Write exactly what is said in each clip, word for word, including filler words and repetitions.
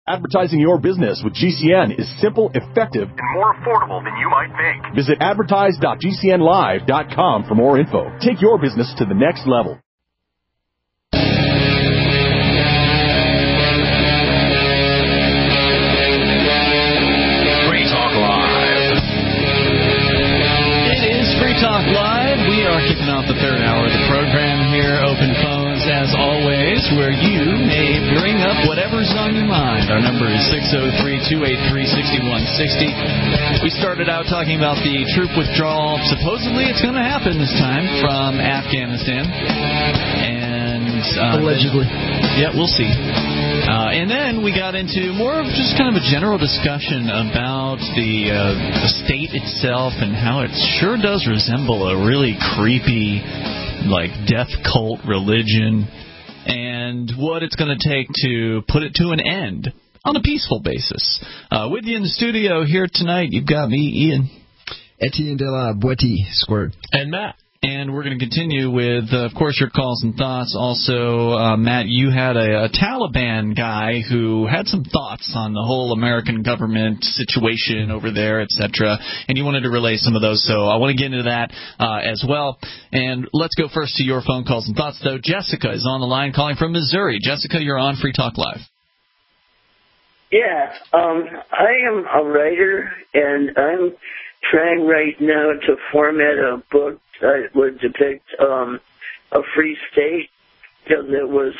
Advertising your business with G C N is simple, effective, and more affordable than you might think. Visit advertise dot g c n live dot com for more info. Take your business to the next level. Free Talk Live. It is Free Talk Live. We are kicking off the third hour of the program here. Open phones, as always, where you may bring up whatever's on your mind. Our number is six oh three, two eight three, six one six oh. We started out talking about the troop withdrawal. Supposedly it's going to happen this time from Afghanistan. And uh, allegedly. Then, yeah, we'll see. Uh, and then we got into more of just kind of a general discussion about the, uh, the state itself and how it sure does resemble a really creepy, like, death cult religion, and what it's going to take to put it to an end on a peaceful basis. Uh, with you in the studio here tonight, you've got me, Ian. Etienne de la Boetie, squared. And Matt. And we're going to continue with, uh, of course, your calls and thoughts. Also, uh, Matt, you had a, a Taliban guy who had some thoughts on the whole American government situation over there, et cetera, and you wanted to relay some of those. So I want to get into that uh, as well. And let's go first to your phone calls and thoughts, though. Jessica is on the line calling from Missouri. Jessica, you're on Free Talk Live. Yeah, um, I am a writer, and I'm trying right now to format a book that would depict um, a free state, you know, that was,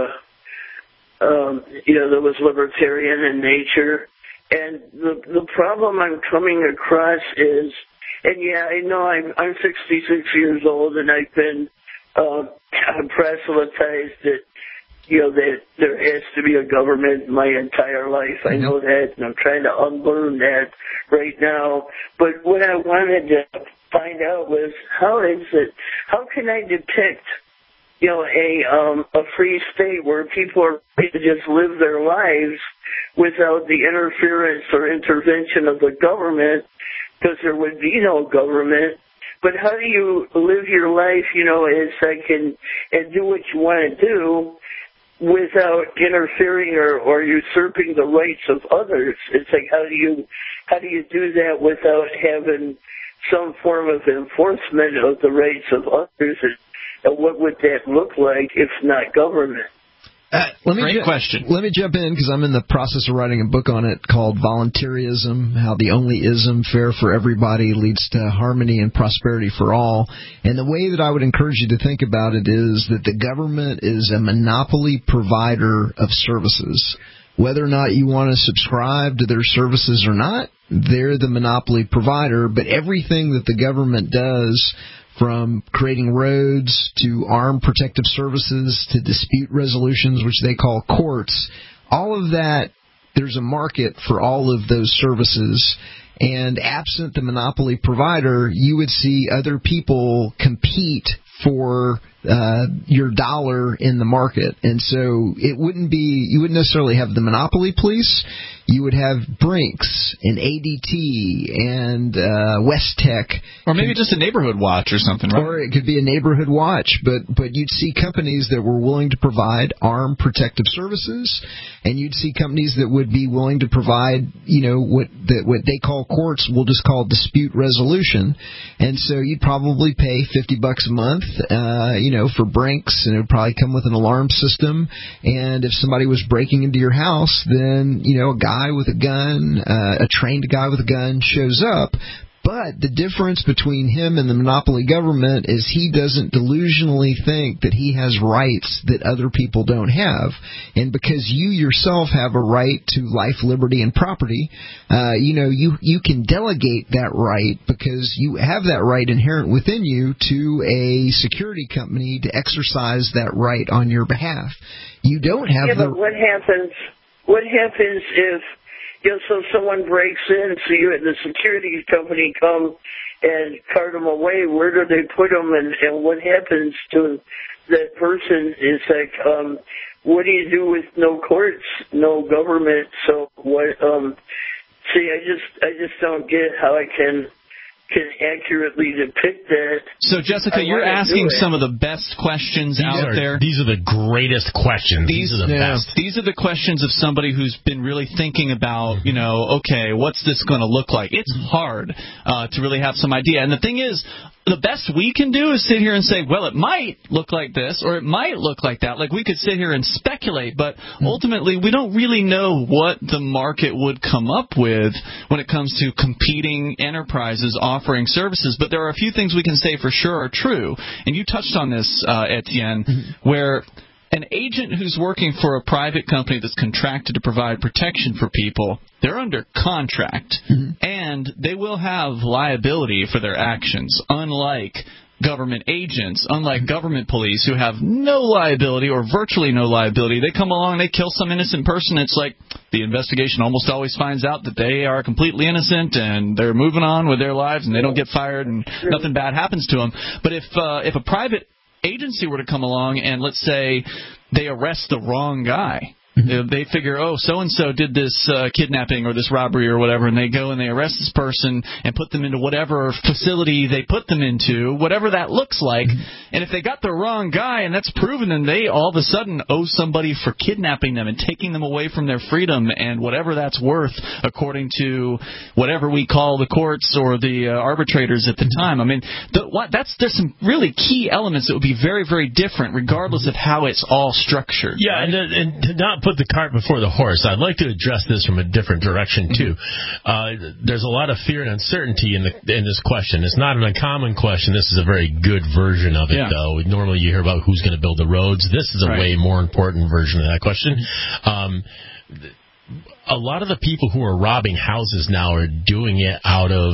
uh, um, you know, that was libertarian in nature. And the the problem I'm coming across is, and yeah, I know I'm I'm sixty-six years old, and I've been uh, proselytized that, you know, that there has to be a government my entire life. I know that, and I'm trying to unlearn that right now. But what I wanted to find out was, how is it, how can I depict, you know, a um, a free state where people are free to just live their lives without the interference or intervention of the government, because there would be no government. But how do you live your life, you know, as I can, and do what you want to do without interfering or, or usurping the rights of others? It's like, how do you how do you do that without having some form of enforcement of the rights of others? And what would that look like if not government? Uh, let me Great ju- question. Let me jump in, because I'm in the process of writing a book on it called Voluntarism, How the Only Ism Fair for Everybody Leads to Harmony and Prosperity for All. And the way that I would encourage you to think about it is that the government is a monopoly provider of services. Whether or not you want to subscribe to their services or not, they're the monopoly provider. But everything that the government does, from creating roads to armed protective services to dispute resolutions, which they call courts, all of that, there's a market for all of those services. And absent the monopoly provider, you would see other people compete for uh, your dollar in the market. And so it wouldn't be, you wouldn't necessarily have the monopoly police. You would have Brinks and A D T and uh, West Tech. Or maybe just a neighborhood watch or something, right? Or it could be a neighborhood watch. But, but you'd see companies that were willing to provide armed protective services, and you'd see companies that would be willing to provide, you know, what the, what they call courts, we'll just call dispute resolution. And so you'd probably pay fifty bucks a month, uh, you know, for Brinks, and it would probably come with an alarm system. And if somebody was breaking into your house, then, you know, a guy with a gun, uh, a trained guy with a gun shows up. But the difference between him and the monopoly government is he doesn't delusionally think that he has rights that other people don't have. And because you yourself have a right to life, liberty, and property, uh, you know, you, you can delegate that right because you have that right inherent within you to a security company to exercise that right on your behalf. You don't have yeah, the... but what happens, what happens if, you know, so someone breaks in, so you the security company come and cart them away? Where do they put them, and, and what happens to that person? Is like, um, what do you do with no courts, no government? So what? Um, see, I just, I just don't get how I can can accurately depict that. So, Jessica, I you're wanna asking do it. some of the best questions These out are, there. These are the greatest questions. These, these are the yeah. best. These are the questions of somebody who's been really thinking about, you know, okay, what's this going to look like? It's hard uh, to really have some idea. And the thing is, the best we can do is sit here and say, well, it might look like this or it might look like that. Like we could sit here and speculate, but ultimately we don't really know what the market would come up with when it comes to competing enterprises offering services. But there are a few things we can say for sure are true. And you touched on this, uh, Etienne, mm-hmm. where an agent who's working for a private company that's contracted to provide protection for people, they're under contract, mm-hmm. and they will have liability for their actions, unlike government agents, unlike government police who have no liability or virtually no liability. They come along, they kill some innocent person. It's like the investigation almost always finds out that they are completely innocent and they're moving on with their lives and they don't get fired and nothing bad happens to them. But if uh, if a private agency were to come along and let's say they arrest the wrong guy, mm-hmm. they figure, oh, so-and-so did this uh, kidnapping or this robbery or whatever, and they go and they arrest this person and put them into whatever facility they put them into, whatever that looks like. Mm-hmm. And if they got the wrong guy and that's proven, then they all of a sudden owe somebody for kidnapping them and taking them away from their freedom and whatever that's worth according to whatever we call the courts or the uh, arbitrators at the time. I mean, the, what, that's there's some really key elements that would be very, very different regardless of how it's all structured. Yeah, right? and, and to not put the cart before the horse, I'd like to address this from a different direction too. Uh, there's a lot of fear and uncertainty in the in this question. It's not an uncommon question. This is a very good version of it, yeah. though. Normally you hear about who's going to build the roads. This is a right. way more important version of that question. Um, a lot of the people who are robbing houses now are doing it out of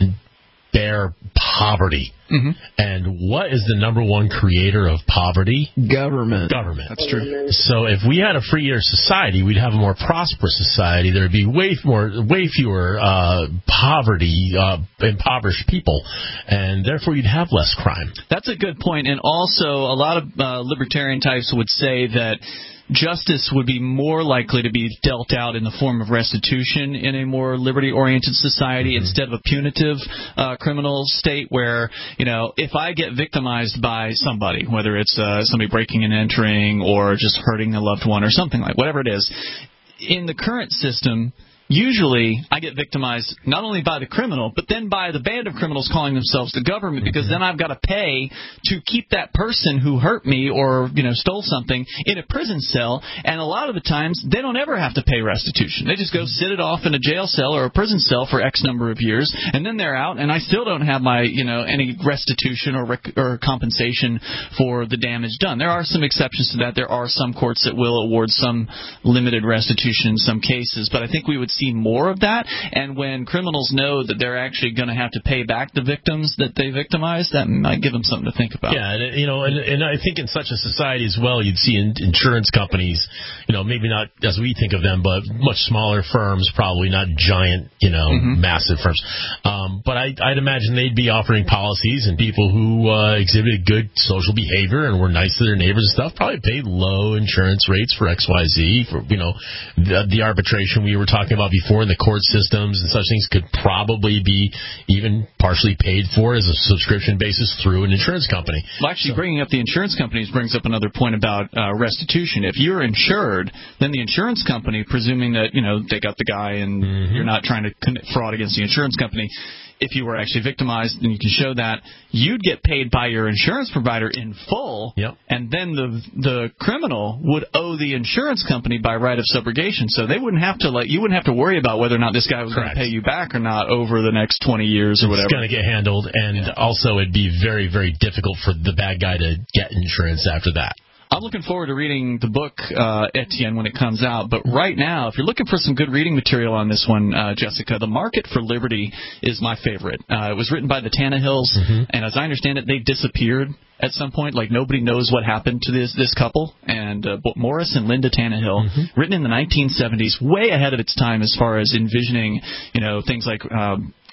bare poverty. Mm-hmm. And what is the number one creator of poverty? Government. Government. That's true. So if we had a freer society, we'd have a more prosperous society. There would be way more, way fewer uh, poverty, uh, impoverished people, and therefore you'd have less crime. That's a good point. And also, a lot of uh, libertarian types would say that justice would be more likely to be dealt out in the form of restitution in a more liberty-oriented society mm-hmm. instead of a punitive uh, criminal state where, you know, if I get victimized by somebody, whether it's uh, somebody breaking and entering or just hurting a loved one or something like whatever it is, in the current system, usually I get victimized not only by the criminal, but then by the band of criminals calling themselves the government, because then I've got to pay to keep that person who hurt me or, you know, stole something in a prison cell. And a lot of the times they don't ever have to pay restitution. They just go sit it off in a jail cell or a prison cell for X number of years, and then they're out, and I still don't have my, you know, any restitution or rec- or compensation for the damage done. There are some exceptions to that. There are some courts that will award some limited restitution in some cases, but I think we would see more of that. And when criminals know that they're actually going to have to pay back the victims that they victimized, that might give them something to think about. Yeah, and, you know, and, and I think in such a society as well, you'd see in, insurance companies, you know, maybe not as we think of them, but much smaller firms, probably not giant, you know, mm-hmm. massive firms. Um, but I, I'd imagine they'd be offering policies, and people who uh, exhibited good social behavior and were nice to their neighbors and stuff probably paid low insurance rates for X Y Z. For, you know, the, the arbitration we were talking about before in the court systems and such things could probably be even partially paid for as a subscription basis through an insurance company. Well, actually, So. bringing up the insurance companies brings up another point about uh, restitution. If you're insured, then the insurance company, presuming that, you know, they got the guy and mm-hmm. you're not trying to commit fraud against the insurance company, if you were actually victimized and you can show that, you'd get paid by your insurance provider in full, yep. and then the the criminal would owe the insurance company by right of subrogation. So they wouldn't have to, like, you wouldn't have to worry about whether or not this guy was Correct. going to pay you back or not over the next twenty years or it's whatever. It's going to get handled, and yeah. also it'd be very, very difficult for the bad guy to get insurance after that. I'm looking forward to reading the book, uh, Etienne, when it comes out. But right now, if you're looking for some good reading material on this one, uh, Jessica, The Market for Liberty is my favorite. Uh, it was written by the Tannehills, mm-hmm. and as I understand it, they disappeared at some point. Like, nobody knows what happened to this this couple. And uh, Morris and Linda Tannehill, mm-hmm. written in the nineteen seventies, way ahead of its time as far as envisioning, you know, things like Um,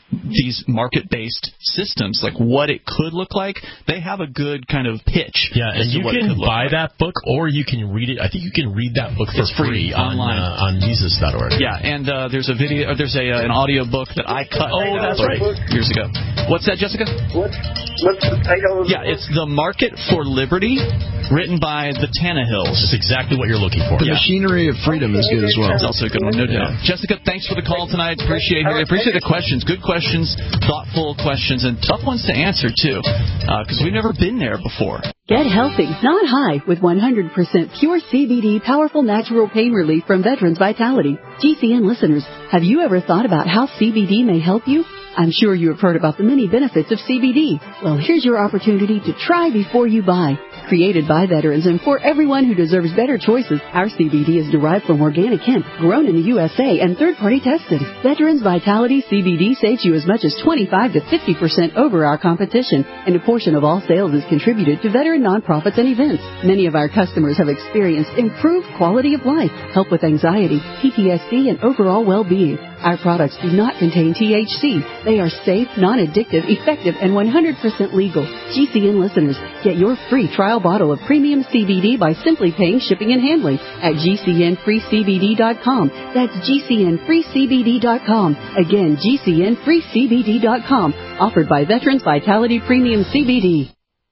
these market-based systems, like what it could look like, they have a good kind of pitch. Yeah, and you can buy like. that book, or you can read it. I think you can read that book for it's free, free on online uh, on Jesus dot org. Yeah, and uh, there's a video, or there's a uh, an audio book that I cut. Oh, that's right. Years ago. What's that, Jessica? What? What's the title of the Yeah, book? it's The Market for Liberty, written by the Tannehills. It's exactly what you're looking for. The Yeah. Machinery of Freedom is good as well. It's also a good one, no doubt. Jessica, thanks for the call tonight. Appreciate it. Appreciate the questions. Good questions, thoughtful questions, and tough ones to answer, too, because uh, we've never been there before. Get healthy, not high, with one hundred percent pure C B D powerful natural pain relief from Veterans Vitality. G C N listeners, have you ever thought about how C B D may help you? I'm sure you have heard about the many benefits of C B D. Well, here's your opportunity to try before you buy. Created by veterans and for everyone who deserves better choices, our C B D is derived from organic hemp, grown in the U S A and third-party tested. Veterans Vitality C B D saves you as much as twenty-five to fifty percent over our competition, and a portion of all sales is contributed to veteran nonprofits and events. Many of our customers have experienced improved quality of life, help with anxiety, P T S D, and overall well-being. Our products do not contain T H C. They are safe, non-addictive, effective, and one hundred percent legal. G C N listeners, get your free trial bottle of premium C B D by simply paying shipping and handling at G C N free C B D dot com. That's G C N free C B D dot com. Again, G C N free C B D dot com. Offered by Veterans Vitality Premium C B D.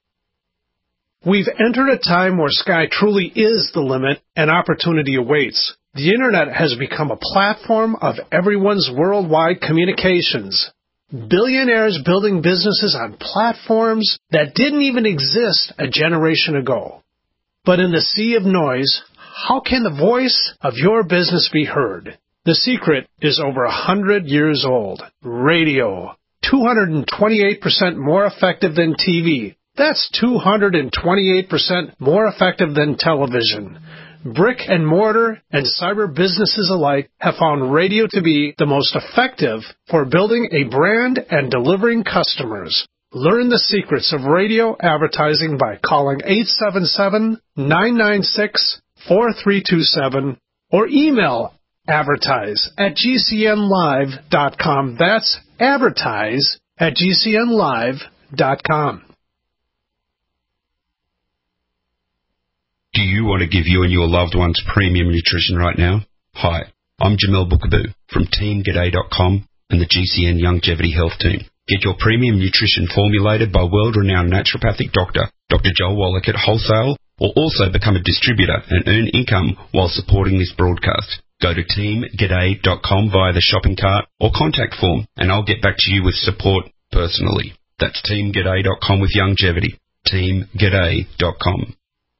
We've entered a time where sky truly is the limit and opportunity awaits. The Internet has become a platform of everyone's worldwide communications. Billionaires building businesses on platforms that didn't even exist a generation ago. But in the sea of noise, how can the voice of your business be heard? The secret is over a hundred years old. Radio. two hundred twenty-eight percent more effective than T V. That's two hundred twenty-eight percent more effective than television. Brick and mortar and cyber businesses alike have found radio to be the most effective for building a brand and delivering customers. Learn the secrets of radio advertising by calling eight seven seven, nine nine six, four three two seven or email advertise at G C N live dot com. That's advertise at G C N live dot com. Do you want to give you and your loved ones premium nutrition right now? Hi, I'm Jamel Bookaboo from team g'day dot com and the G C N Longevity Health Team. Get your premium nutrition formulated by world-renowned naturopathic doctor, Doctor Joel Wallach at wholesale, or also become a distributor and earn income while supporting this broadcast. Go to team g'day dot com via the shopping cart or contact form, and I'll get back to you with support personally. That's team g'day dot com with longevity. team g'day dot com.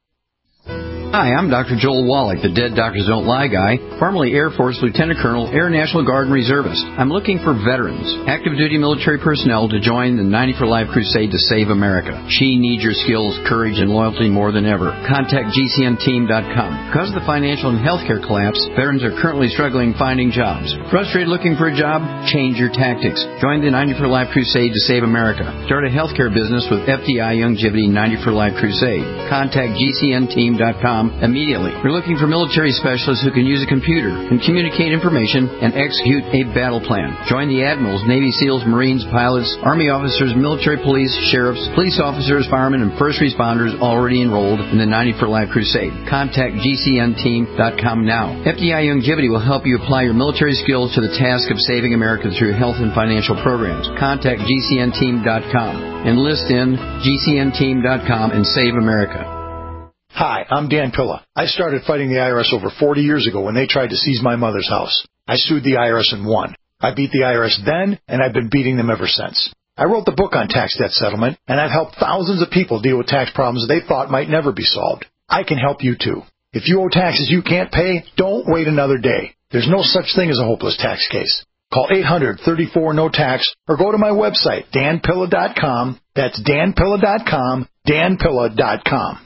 Hi, I'm Doctor Joel Wallach, the Dead Doctors Don't Lie guy, formerly Air Force Lieutenant Colonel, Air National Guard and Reservist. I'm looking for veterans, active duty military personnel to join the ninety for Life crusade to save America. She needs your skills, courage, and loyalty more than ever. Contact G C N team dot com. Because of the financial and healthcare collapse, veterans are currently struggling finding jobs. Frustrated looking for a job? Change your tactics. Join the ninety for Life crusade to save America. Start a healthcare business with F D I Longevity ninety for Life crusade. Contact G C N team dot com immediately. We're looking for military specialists who can use a computer and communicate information and execute a battle plan. Join the admirals, Navy SEALs, Marines, pilots, Army officers, military police, sheriffs, police officers, firemen, and first responders already enrolled in the ninety for Life crusade. Contact G C N team dot com now. F D I Longevity will help you apply your military skills to the task of saving America through health and financial programs. Contact G C N team dot com. Enlist in G C N team dot com and save America. Hi, I'm Dan Pilla. I started fighting the I R S over forty years ago when they tried to seize my mother's house. I sued the I R S and won. I beat the I R S then, and I've been beating them ever since. I wrote the book on tax debt settlement, and I've helped thousands of people deal with tax problems they thought might never be solved. I can help you too. If you owe taxes you can't pay, don't wait another day. There's no such thing as a hopeless tax case. Call eight hundred, thirty-four, no tax or go to my website, dan pilla dot com. That's dan pilla dot com, dan pilla dot com.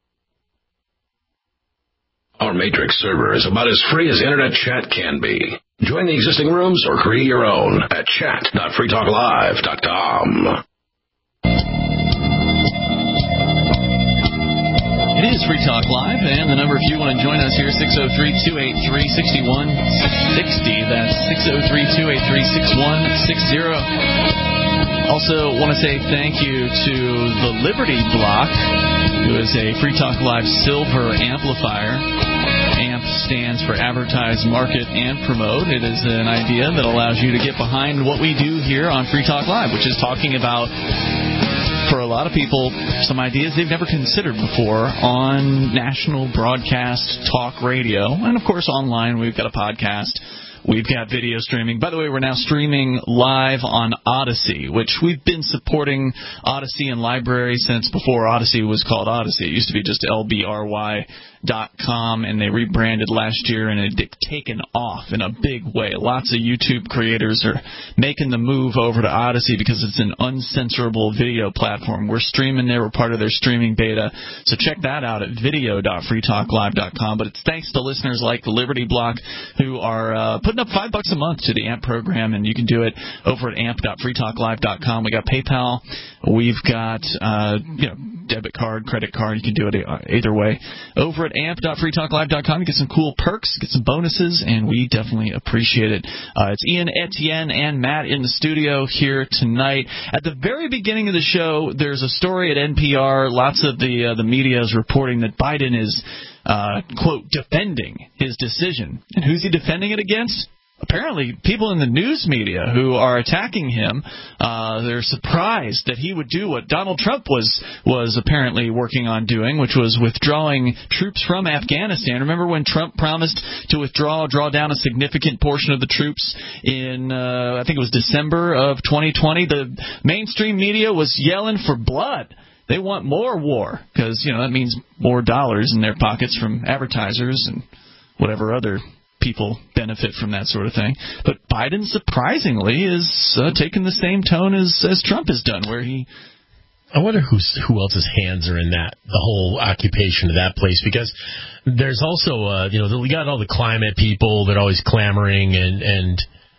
Our Matrix server is about as free as internet chat can be. Join the existing rooms or create your own at chat dot free talk live dot com. It is Free Talk Live, and the number if you want to join us here, six oh three, two eight three, six one six oh. That's six oh three, two eight three, six one six oh. Also want to say thank you to the Liberty Block, who is a Free Talk Live Silver amplifier. AMP stands for Advertise, Market, and Promote. It is an idea that allows you to get behind what we do here on Free Talk Live, which is talking about, for a lot of people, some ideas they've never considered before on national broadcast talk radio. And, of course, online we've got a podcast. We've got video streaming. By the way, we're now streaming live on Odyssey, which we've been supporting Odyssey and Library since before Odyssey was called Odyssey. It used to be just L B R Y dot com, and they rebranded last year, and it had taken off in a big way. Lots of YouTube creators are making the move over to Odyssey because it's an uncensorable video platform. We're streaming there. We're part of their streaming beta. So check that out at video dot free talk live dot com. But it's thanks to listeners like the Liberty Block who are uh, putting up five bucks a month to the AMP program, and you can do it over at amp dot free talk live dot com. We got PayPal. We've got uh, you know debit card, credit card. You can do it either way. Over at amp dot free talk live dot com, you get some cool perks, get some bonuses, and we definitely appreciate it. Uh, it's Ian, Etienne, and Matt in the studio here tonight. At the very beginning of the show, there's a story at N P R. Lots of the uh, the media is reporting that Biden is, uh, quote, defending his decision. And who's he defending it against? Apparently, people in the news media who are attacking him, uh, they're surprised that he would do what Donald Trump was was apparently working on doing, which was withdrawing troops from Afghanistan. Remember when Trump promised to withdraw, draw down a significant portion of the troops in, uh, I think it was December of twenty twenty? The mainstream media was yelling for blood. They want more war because, you know, that means more dollars in their pockets from advertisers and whatever other people benefit from that sort of thing. But Biden, surprisingly, is uh, taking the same tone as, as Trump has done, where he... I wonder who's, who else's hands are in that, the whole occupation of that place, because there's also, uh, you know, we got all the climate people that are always clamoring, and, and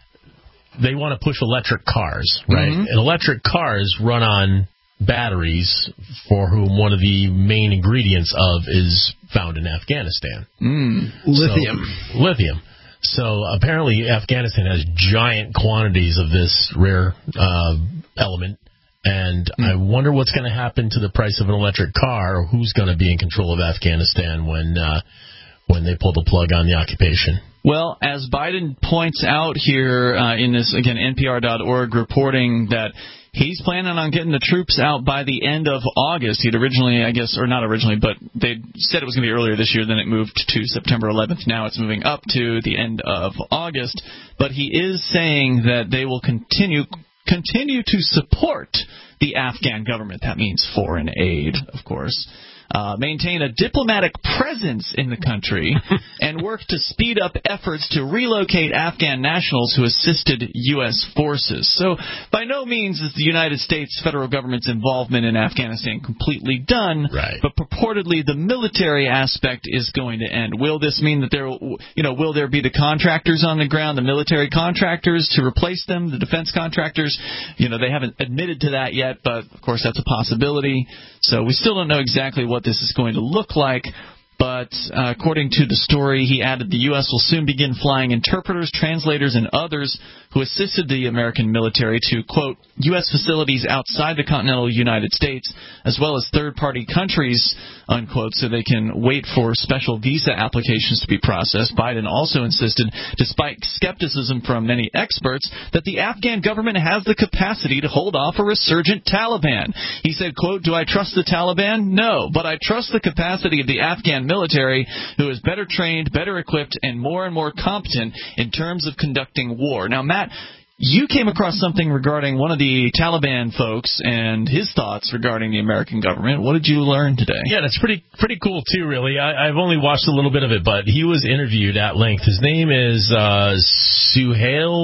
they want to push electric cars, right? Mm-hmm. And electric cars run on batteries, for whom one of the main ingredients of is found in Afghanistan. Mm. Lithium. So, lithium. So apparently Afghanistan has giant quantities of this rare uh, element, and mm. I wonder what's going to happen to the price of an electric car, or who's going to be in control of Afghanistan when uh, when they pull the plug on the occupation. Well, as Biden points out here uh, in this, again, N P R dot org reporting that he's planning on getting the troops out by the end of August. He'd originally, I guess, or not originally, but they said it was going to be earlier this year. Then it moved to September eleventh. Now it's moving up to the end of August. But he is saying that they will continue continue to support the Afghan government. That means foreign aid, of course. Uh, maintain a diplomatic presence in the country, and work to speed up efforts to relocate Afghan nationals who assisted U S forces. So by no means is the United States federal government's involvement in Afghanistan completely done, right. But purportedly the military aspect is going to end. Will this mean that there, you know, will there be the contractors on the ground, the military contractors to replace them, the defense contractors? You know, they haven't admitted to that yet, but of course that's a possibility. So we still don't know exactly what this is going to look like, but uh, according to the story, he added the U S will soon begin flying interpreters, translators, and others who assisted the American military to, quote, U S facilities outside the continental United States, as well as third-party countries, unquote, so they can wait for special visa applications to be processed. Biden also insisted, despite skepticism from many experts, that the Afghan government has the capacity to hold off a resurgent Taliban. He said, quote, do I trust the Taliban? No, but I trust the capacity of the Afghan military, who is better trained, better equipped, and more and more competent in terms of conducting war. Now, Matt, you came across something regarding one of the Taliban folks and his thoughts regarding the American government. What did you learn today? Yeah, that's pretty pretty cool, too, really. I, I've only watched a little bit of it, but he was interviewed at length. His name is uh, Suhail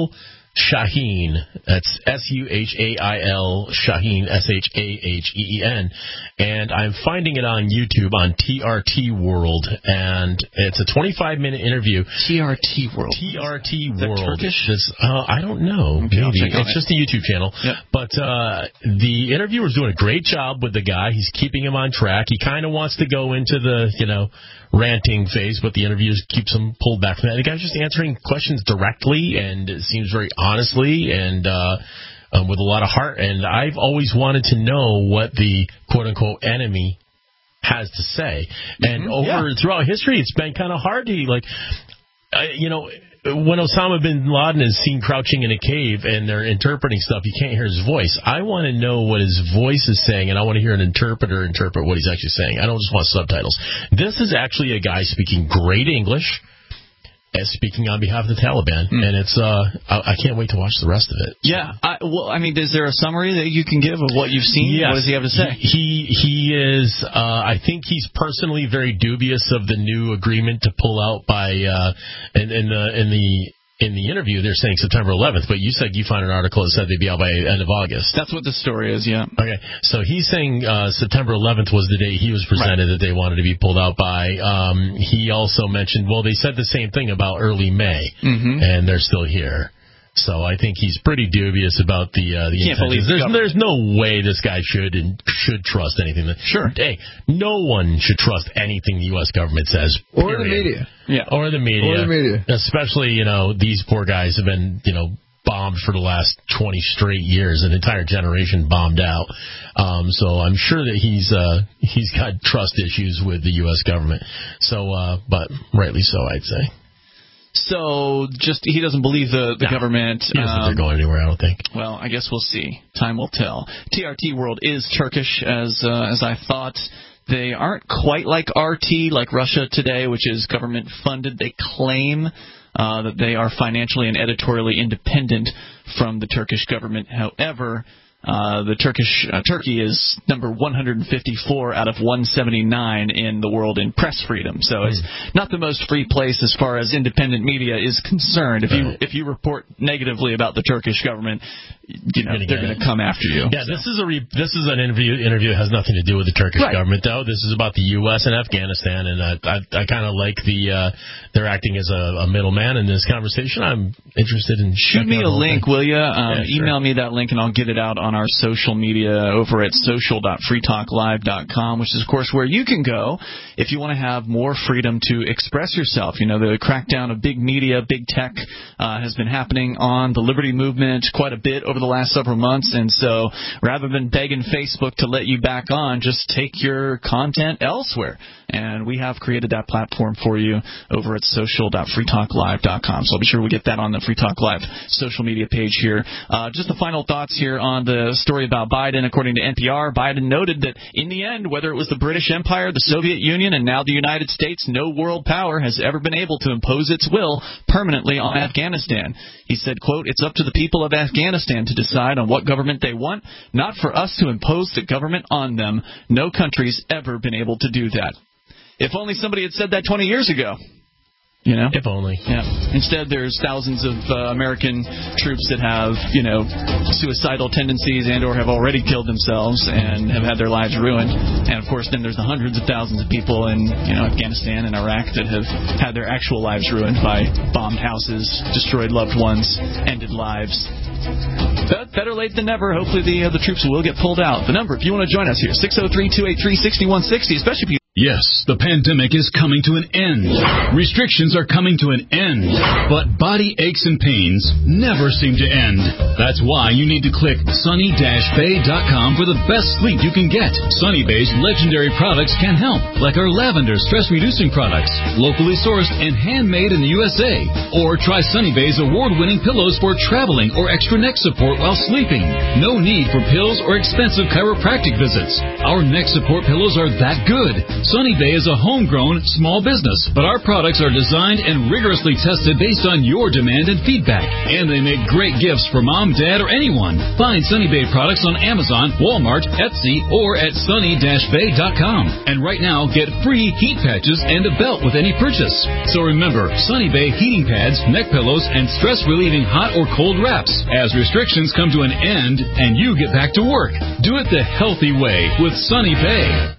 Shaheen. That's S U H A I L, Shaheen, S H A H E E N. And I'm finding it on YouTube on T R T World. And it's a twenty-five minute interview. T R T World. T R T Is World. that Turkish? This, uh, I don't know. Okay, maybe. It's it. just a YouTube channel. Yep. But uh, the interviewer's doing a great job with the guy. He's keeping him on track. He kind of wants to go into the, you know, ranting phase, but the interviewer keeps him pulled back from that. The guy's just answering questions directly, and it seems very honestly and uh, um, with a lot of heart. And I've always wanted to know what the quote-unquote enemy has to say. And Mm-hmm. over Yeah. throughout history, it's been kind of hard to, like, uh, you know, when Osama bin Laden is seen crouching in a cave and they're interpreting stuff, you can't hear his voice. I want to know what his voice is saying, and I want to hear an interpreter interpret what he's actually saying. I don't just want subtitles. This is actually a guy speaking great English, and speaking on behalf of the Taliban, mm. and it's uh, I, I can't wait to watch the rest of it. Yeah, I, well, I mean, is there a summary that you can give of what you've seen? Yes. What does he have to say? He he, he is. Uh, I think he's personally very dubious of the new agreement to pull out by uh, in, in the in the. In the interview, they're saying September eleventh, but you said you found an article that said they'd be out by end of August. That's what the story is, yeah. Okay, so he's saying uh, September eleventh was the day he was presented right. that they wanted to be pulled out by. Um, he also mentioned, well, they said the same thing about early May, mm-hmm. and they're still here. So I think he's pretty dubious about the uh, the Can't believe intentions. There's, there's the no way this guy should and should trust anything. That, sure. Hey, no one should trust anything the U S government says. Or period. the media. Yeah. Or the media. Or the media. Especially, you know, these poor guys have been, you know, bombed for the last twenty straight years, an entire generation bombed out. Um, so I'm sure that he's uh, he's got trust issues with the U S government. So, uh, but rightly so, I'd say. So, just he doesn't believe the, the no, government. He doesn't um, think they're going anywhere, I don't think. Well, I guess we'll see. Time will tell. T R T World is Turkish, as uh, as I thought. They aren't quite like R T, like Russia Today, which is government funded. They claim uh, that they are financially and editorially independent from the Turkish government. However, Uh, the Turkish uh, Turkey is number one hundred fifty-four out of one seventy-nine in the world in press freedom. So it's not the most free place as far as independent media is concerned. If you right. if you report negatively about the Turkish government, you know gonna they're going to come after you. Yeah, so. this is a re- this is an interview interview that has nothing to do with the Turkish right. government, though. This is about the U S and Afghanistan, and uh, I I kind of like the uh, they're acting as a, a middleman in this conversation. I'm interested in shoot me a link, thing. will you? Um, yeah, sure. Email me that link, and I'll get it out on our social media over at social dot free talk live dot com, which is, of course, where you can go if you want to have more freedom to express yourself. You know, the crackdown of big media, big tech uh, has been happening on the liberty movement quite a bit over the last several months, and so rather than begging Facebook to let you back on, just take your content elsewhere. And we have created that platform for you over at social dot free talk live dot com. So I'll be sure we get that on the Free Talk Live social media page here. Uh, just the final thoughts here on the story about Biden. According to N P R, Biden noted that in the end, whether it was the British Empire, the Soviet Union, and now the United States, no world power has ever been able to impose its will permanently on Afghanistan. He said, quote, "It's up to the people of Afghanistan to decide on what government they want, not for us to impose the government on them. No country's ever been able to do that." If only somebody had said that twenty years ago. You know? If only. Yeah. Instead, there's thousands of uh, American troops that have, you know, suicidal tendencies and or have already killed themselves and have had their lives ruined. And, of course, then there's the hundreds of thousands of people in, you know, Afghanistan and Iraq that have had their actual lives ruined by bombed houses, destroyed loved ones, ended lives. But better late than never. Hopefully the uh, the troops will get pulled out. The number, if you want to join us here, six oh three, two eight three, six one six oh, especially if you... Yes, the pandemic is coming to an end. Restrictions are coming to an end. But body aches and pains never seem to end. That's why you need to click sunny dash bay dot com for the best sleep you can get. Sunny Bay's legendary products can help, like our lavender stress-reducing products, locally sourced and handmade in the U S A. Or try Sunny Bay's award-winning pillows for traveling or extra neck support while sleeping. No need for pills or expensive chiropractic visits. Our neck support pillows are that good. Sunny Bay is a homegrown small business, but our products are designed and rigorously tested based on your demand and feedback. And they make great gifts for mom, dad, or anyone. Find Sunny Bay products on Amazon, Walmart, Etsy, or at sunny dash bay dot com. And right now, get free heat patches and a belt with any purchase. So remember, Sunny Bay heating pads, neck pillows, and stress-relieving hot or cold wraps. As restrictions come to an end and you get back to work, do it the healthy way with Sunny Bay.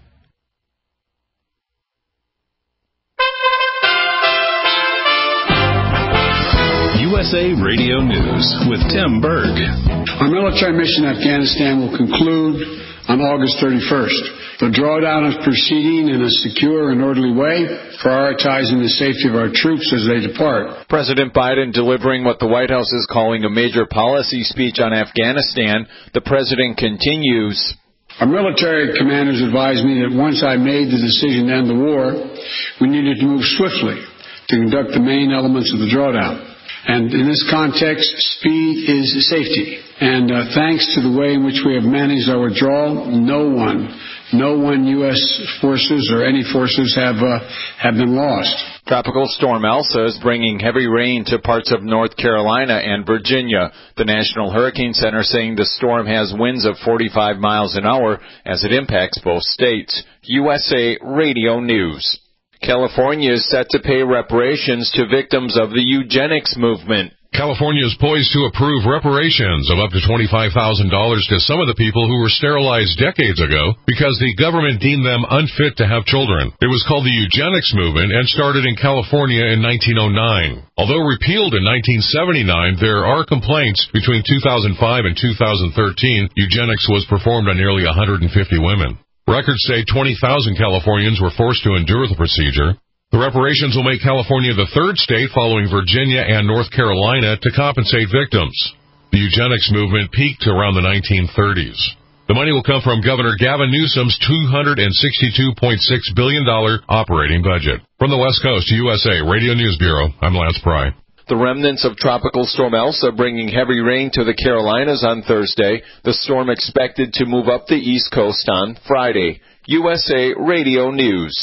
U S A Radio News with Tim Berg. Our military mission in Afghanistan will conclude on August thirty-first. The drawdown is proceeding in a secure and orderly way, prioritizing the safety of our troops as they depart. President Biden delivering what the White House is calling a major policy speech on Afghanistan. The president continues. Our military commanders advised me that once I made the decision to end the war, we needed to move swiftly to conduct the main elements of the drawdown. And in this context, speed is safety. And uh, thanks to the way in which we have managed our withdrawal, no one, no one U S forces or any forces have uh, have been lost. Tropical storm Elsa is bringing heavy rain to parts of North Carolina and Virginia. The National Hurricane Center saying the storm has winds of forty-five miles an hour as it impacts both states. U S A Radio News. California is set to pay reparations to victims of the eugenics movement. California is poised to approve reparations of up to twenty-five thousand dollars to some of the people who were sterilized decades ago because the government deemed them unfit to have children. It was called the eugenics movement and started in California in nineteen oh nine. Although repealed in nineteen seventy-nine, there are complaints between two thousand five and two thousand thirteen. Eugenics was performed on nearly one hundred fifty women. Records say twenty thousand Californians were forced to endure the procedure. The reparations will make California the third state following Virginia and North Carolina to compensate victims. The eugenics movement peaked around the nineteen thirties. The money will come from Governor Gavin Newsom's two hundred sixty-two point six billion dollars operating budget. From the West Coast, U S A Radio News Bureau, I'm Lance Pry. The remnants of Tropical Storm Elsa bringing heavy rain to the Carolinas on Thursday. The storm expected to move up the East Coast on Friday. U S A Radio News.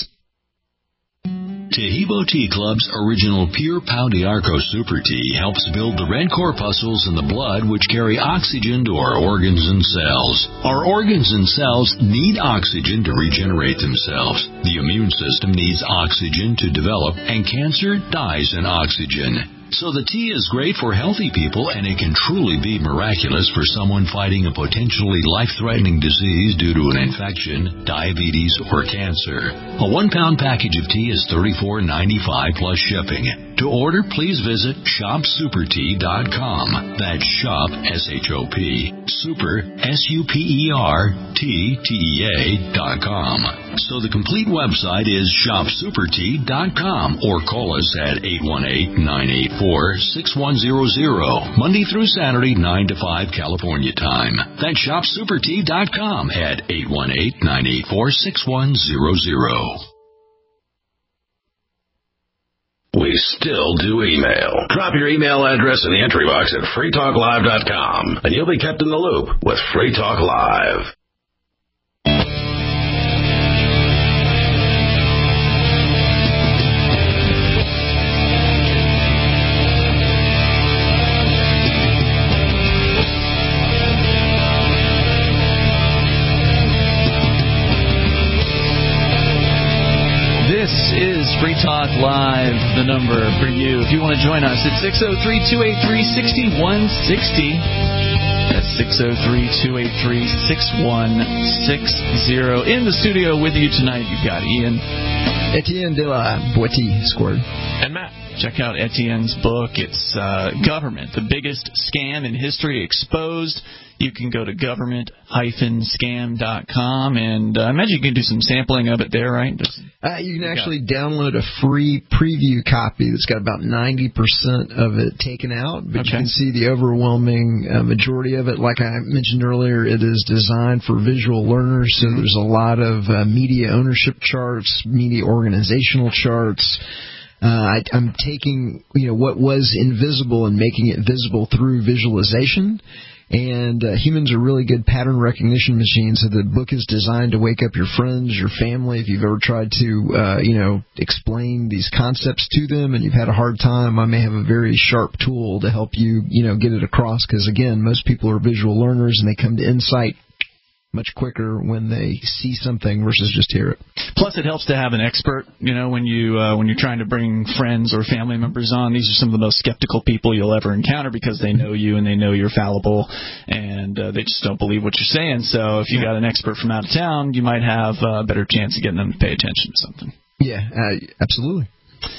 Tehibo Tea Club's original Pure Pau d'Arco Super Tea helps build the red corpuscles in the blood which carry oxygen to our organs and cells. Our organs and cells need oxygen to regenerate themselves. The immune system needs oxygen to develop, and cancer dies in oxygen. So the tea is great for healthy people, and it can truly be miraculous for someone fighting a potentially life-threatening disease due to an infection, diabetes, or cancer. A one-pound package of tea is thirty-four ninety-five plus shipping. To order, please visit shop super tea dot com. That's shop, S H O P, super, S U P E R, T, T E A dot com. So the complete website is shop super tea dot com, or call us at eight one eight, nine eight four, six one zero zero, Monday through Saturday, nine to five California time. That's shop super tea dot com at eight one eight, nine eight four, six one zero zero. We still do email. Drop your email address in the entry box at free talk live dot com, and you'll be kept in the loop with Free Talk Live. Free Talk Live, the number for you. If you want to join us, it's six oh three, two eight three, six one six oh. That's six oh three, two eight three, six one six oh. In the studio with you tonight, you've got Ian. Etienne de la Boetie squared. And Matt. Check out Etienne's book. It's uh, Government, the biggest scam in history exposed. You can go to government dash scam dot com, and uh, I imagine you can do some sampling of it there, right? Uh, you can actually download a free preview copy that's got about ninety percent of it taken out, but okay. You can see the overwhelming uh, majority of it. Like I mentioned earlier, it is designed for visual learners, so there's a lot of uh, media ownership charts, media organizational charts. Uh, I, I'm taking, you know, what was invisible and making it visible through visualization. And uh, humans are really good pattern recognition machines. So the book is designed to wake up your friends, your family. If you've ever tried to, uh, you know, explain these concepts to them and you've had a hard time, I may have a very sharp tool to help you, you know, get it across. Because, again, most people are visual learners and they come to insight much quicker when they see something versus just hear it. Plus, it helps to have an expert. You know, when you uh, when you're trying to bring friends or family members on, these are some of the most skeptical people you'll ever encounter because they know you and they know you're fallible, and uh, they just don't believe what you're saying. So, if you got an expert from out of town, you might have a better chance of getting them to pay attention to something. Yeah, uh, absolutely.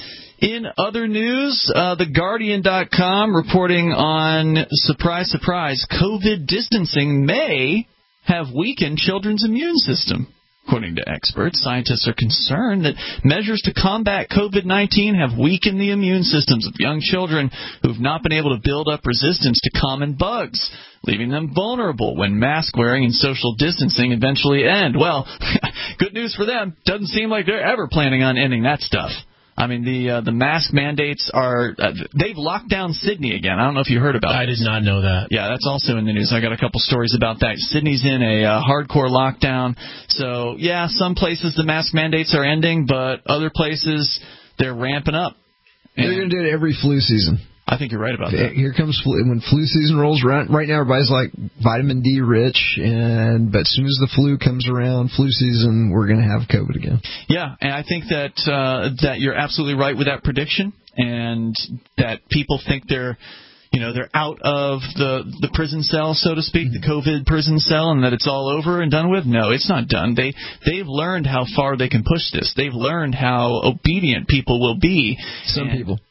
In other news, uh, the Guardian dot com reporting on, surprise, surprise, COVID distancing may have weakened children's immune system. According to experts, scientists are concerned that measures to combat COVID nineteen have weakened the immune systems of young children who have not been able to build up resistance to common bugs, leaving them vulnerable when mask wearing and social distancing eventually end. Well, good news for them. Doesn't seem like they're ever planning on ending that stuff. I mean, the uh, the mask mandates are uh, – they've locked down Sydney again. I don't know if you heard about that. I did not know that. Yeah, that's also in the news. I got a couple stories about that. Sydney's in a uh, hardcore lockdown. So, yeah, some places the mask mandates are ending, but other places they're ramping up. And they're going to do it every flu season. I think you're right about that. Here comes flu. When flu season rolls around, right now everybody's like vitamin D rich, and but as soon as the flu comes around, flu season, we're going to have COVID again. Yeah, and I think that uh, that you're absolutely right with that prediction, and that people think they're, you know, they're out of the the prison cell, so to speak, mm-hmm. the COVID prison cell, and that it's all over and done with. No, it's not done. They they've learned how far they can push this. They've learned how obedient people will be. Some and people.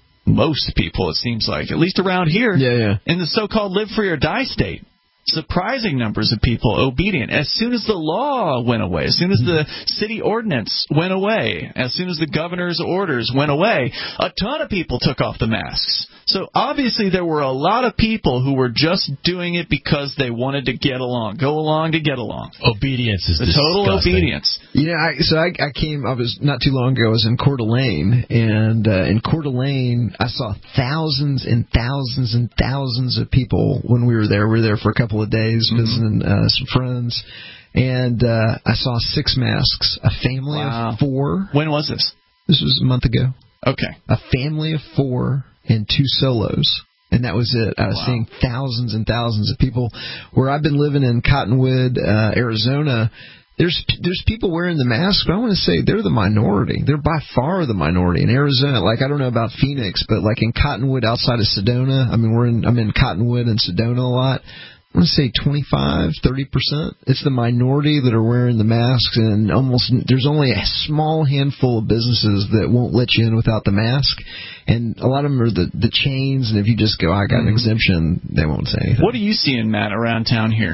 Most people, it seems like, at least around here, yeah, yeah. in the so-called live free or die state, surprising numbers of people obedient. As soon as the law went away, as soon as the city ordinance went away, as soon as the governor's orders went away, a ton of people took off the masks. So obviously there were a lot of people who were just doing it because they wanted to get along, go along to get along. Obedience is the disgusting. Total obedience. You know, I, so I, I came, I was, not too long ago, I was in Coeur d'Alene, and uh, in Coeur d'Alene, I saw thousands and thousands and thousands of people when we were there. We were there for a couple of days mm-hmm. visiting uh, some friends, and uh, I saw six masks, a family wow. of four. When was this? This was a month ago. Okay. A family of four and two solos. And that was it. I was wow. seeing thousands and thousands of people. Where I've been living in Cottonwood, uh, Arizona, there's there's people wearing the mask, but I want to say they're the minority. They're by far the minority. In Arizona, like, I don't know about Phoenix, but like in Cottonwood outside of Sedona, I mean, we're in, I'm in Cottonwood and Sedona a lot. I want to say twenty-five, thirty percent. It's the minority that are wearing the masks, and almost there's only a small handful of businesses that won't let you in without the mask. And a lot of them are the, the chains, and if you just go, I got an exemption, they won't say anything. What are you seeing, Matt, around town here?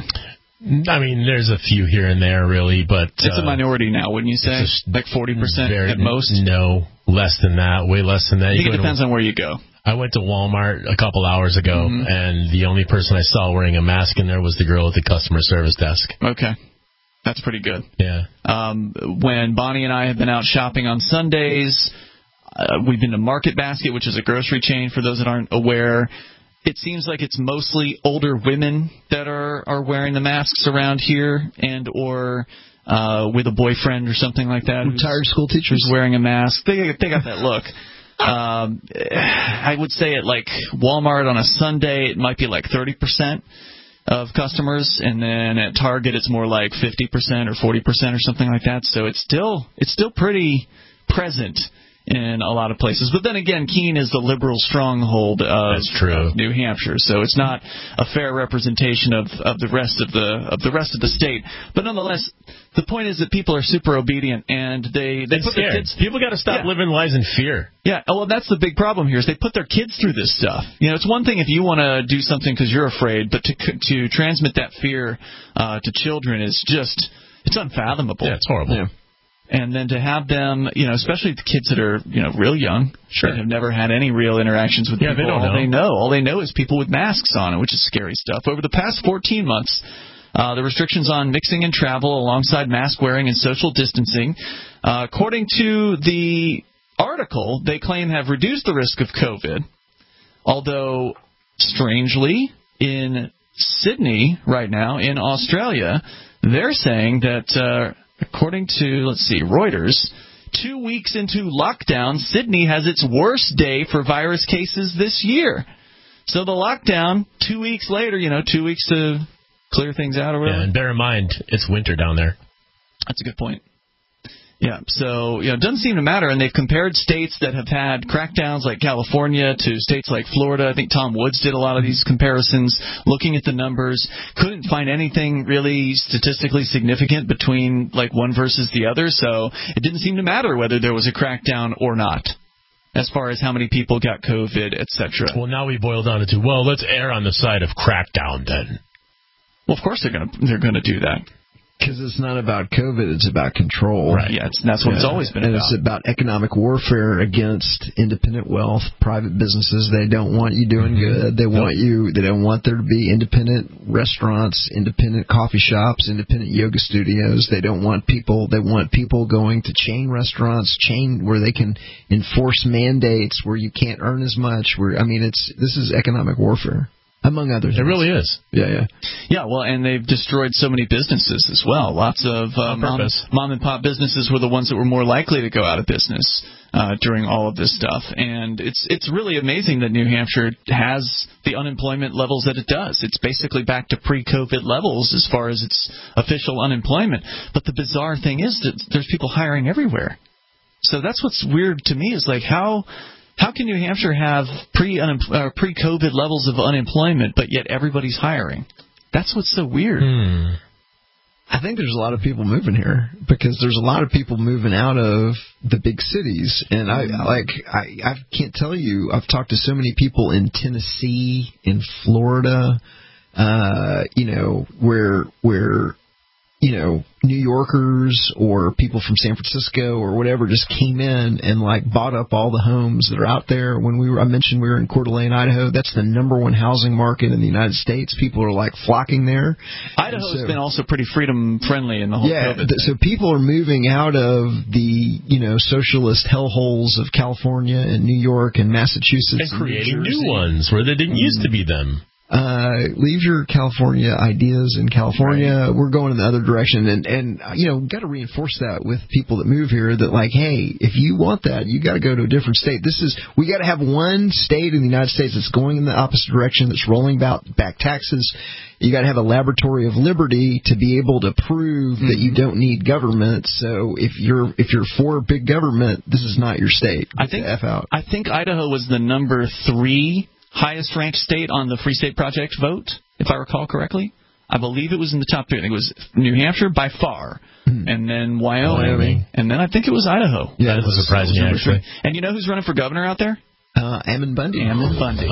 I mean, there's a few here and there, really, but it's uh, a minority now, wouldn't you say? Like forty percent very, at most? No, less than that, way less than that. I think you it depends to, on where you go. I went to Walmart a couple hours ago, mm-hmm. and the only person I saw wearing a mask in there was the girl at the customer service desk. Okay. That's pretty good. Yeah. Um, when Bonnie and I have been out shopping on Sundays, uh, we've been to Market Basket, which is a grocery chain, for those that aren't aware. It seems like it's mostly older women that are, are wearing the masks around here, and or uh, with a boyfriend or something like that. Retired school teachers wearing a mask. They, they got that look. Um, I would say at like Walmart on a Sunday, it might be like thirty percent of customers, and then at Target it's more like fifty percent or forty percent or something like that. So it's still it's still pretty present in a lot of places. But then again, Keene is the liberal stronghold of, That's true. of New Hampshire, so it's not a fair representation of, of the rest of the of the rest of the state. But nonetheless, the point is that people are super obedient, and they they it's put scared. their kids. People got to stop yeah. living lives in fear. Yeah, well, that's the big problem here is they put their kids through this stuff. You know, it's one thing if you want to do something because you're afraid, but to to transmit that fear uh, to children is just it's unfathomable. Yeah, it's horrible. Yeah. And then to have them, you know, especially the kids that are, you know, real young, sure, that have never had any real interactions with yeah, people. They don't all know. they know, all they know is people with masks on, which is scary stuff. Over the past fourteen months, uh, the restrictions on mixing and travel alongside mask wearing and social distancing, uh, according to the article, they claim have reduced the risk of COVID. Although, strangely, in Sydney right now in Australia, they're saying that, uh, according to, let's see, Reuters, two weeks into lockdown, Sydney has its worst day for virus cases this year. So the lockdown, two weeks later, you know, two weeks to clear things out or whatever. Yeah, and bear in mind, it's winter down there. That's a good point. Yeah, so, you know, it doesn't seem to matter, and they've compared states that have had crackdowns like California to states like Florida. I think Tom Woods did a lot of these comparisons, looking at the numbers, couldn't find anything really statistically significant between, like, one versus the other, so it didn't seem to matter whether there was a crackdown or not, as far as how many people got COVID, et cetera. Well, now we boil down to, well, let's err on the side of crackdown, then. Well, of course they're going to they're going to do that. Because it's not about COVID, it's about control. Right, yeah, it's, that's what yeah. it's always been and about. And it's about economic warfare against independent wealth, private businesses. They don't want you doing good. They want you, they don't want there to be independent restaurants, independent coffee shops, independent yoga studios. They don't want people, they want people going to chain restaurants, chain where they can enforce mandates, where you can't earn as much. Where I mean, it's this is economic warfare. Among other things. It really is. Yeah, yeah. Yeah, well, and they've destroyed so many businesses as well. Lots of uh, mom, mom and pop businesses were the ones that were more likely to go out of business uh, during all of this stuff. And it's it's really amazing that New Hampshire has the unemployment levels that it does. It's basically back to pre-COVID levels as far as its official unemployment. But the bizarre thing is that there's people hiring everywhere. So that's what's weird to me is like how... How can New Hampshire have pre uh, pre-COVID levels of unemployment, but yet everybody's hiring? That's what's so weird. Hmm. I think there's a lot of people moving here because there's a lot of people moving out of the big cities, and I like I, I can't tell you. I've talked to so many people in Tennessee, in Florida, uh, you know, where where. you know, New Yorkers or people from San Francisco or whatever just came in and, like, bought up all the homes that are out there. When we were, I mentioned we were in Coeur d'Alene, Idaho. That's the number one housing market in the United States. People are, like, flocking there. Idaho's so, been also pretty freedom-friendly in the whole yeah, COVID. Th- so people are moving out of the, you know, socialist hellholes of California and New York and Massachusetts. And creating and new ones where they didn't mm. used to be them. Uh, leave your California ideas in California. Right. We're going in the other direction. And, and you know, got to reinforce that with people that move here that, like, hey, if you want that, you got to go to a different state. This is, we got to have one state in the United States that's going in the opposite direction, that's rolling back, back taxes. You got to have a laboratory of liberty to be able to prove mm-hmm. that you don't need government. So if you're, if you're for big government, this is not your state. Get I think, the F out. I think Idaho was the number three highest ranked state on the Free State Project vote, if I recall correctly. I believe it was in the top three. I think it was New Hampshire by far, mm. and then Wyoming, Wyoming, and then I think it was Idaho. Yeah, that was surprising, actually. And you know who's running for governor out there? Uh, Ammon Bundy. Ammon Bundy.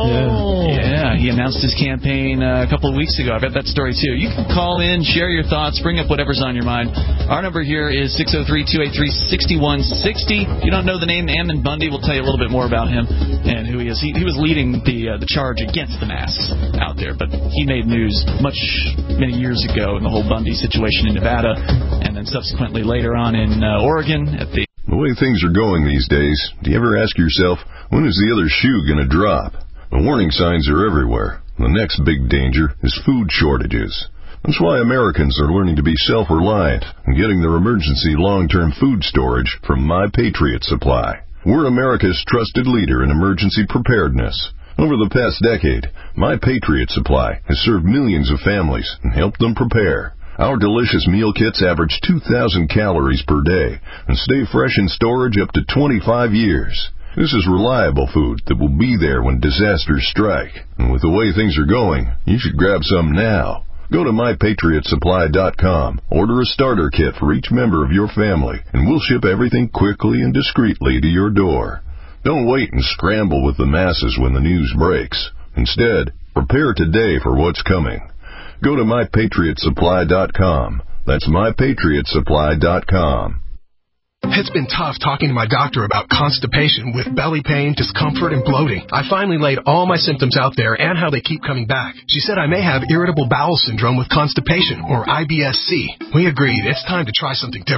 Oh. Yeah. yeah, he announced his campaign uh, a couple of weeks ago. I got that story, too. You can call in, share your thoughts, bring up whatever's on your mind. Our number here is six oh three, two eight three, six one six oh. If you don't know the name Ammon Bundy, we'll tell you a little bit more about him and who he is. He, he was leading the uh, the charge against the masks out there, but he made news much, many years ago in the whole Bundy situation in Nevada, and then subsequently later on in uh, Oregon at the... The way things are going these days, do you ever ask yourself, when is the other shoe going to drop? The warning signs are everywhere. The next big danger is food shortages. That's why Americans are learning to be self-reliant and getting their emergency long-term food storage from My Patriot Supply. We're America's trusted leader in emergency preparedness. Over the past decade, My Patriot Supply has served millions of families and helped them prepare. Our delicious meal kits average two thousand calories per day and stay fresh in storage up to twenty-five years. This is reliable food that will be there when disasters strike. And with the way things are going, you should grab some now. Go to my patriot supply dot com, order a starter kit for each member of your family, and we'll ship everything quickly and discreetly to your door. Don't wait and scramble with the masses when the news breaks. Instead, prepare today for what's coming. Go to my patriot supply dot com. That's my patriot supply dot com. It's been tough talking to my doctor about constipation with belly pain, discomfort, and bloating. I finally laid all my symptoms out there and how they keep coming back. She said I may have irritable bowel syndrome with constipation, or I B S C. We agreed it's time to try something different.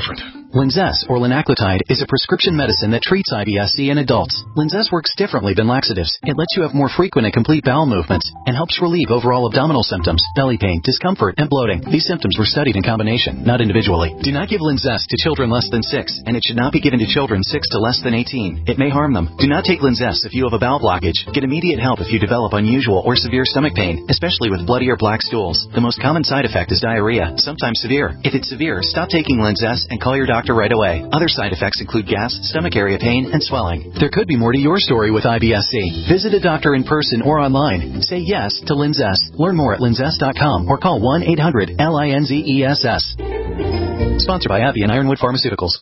Linzess, or linaclotide, is a prescription medicine that treats I B S C in adults. Linzess works differently than laxatives. It lets you have more frequent and complete bowel movements and helps relieve overall abdominal symptoms, belly pain, discomfort, and bloating. These symptoms were studied in combination, not individually. Do not give Linzess to children less than six, and it should not be given to children six to less than eighteen. It may harm them. Do not take Linzess if you have a bowel blockage. Get immediate help if you develop unusual or severe stomach pain, especially with bloody or black stools. The most common side effect is diarrhea, sometimes severe. If it's severe, stop taking Linzess and call your doctor right away. Other side effects include gas, stomach area pain, and swelling. There could be more to your story with I B S C. Visit a doctor in person or online. Say yes to Linzess. Learn more at linzess dot com or call one eight hundred L I N Z E S S. Sponsored by AbbVie and Ironwood Pharmaceuticals.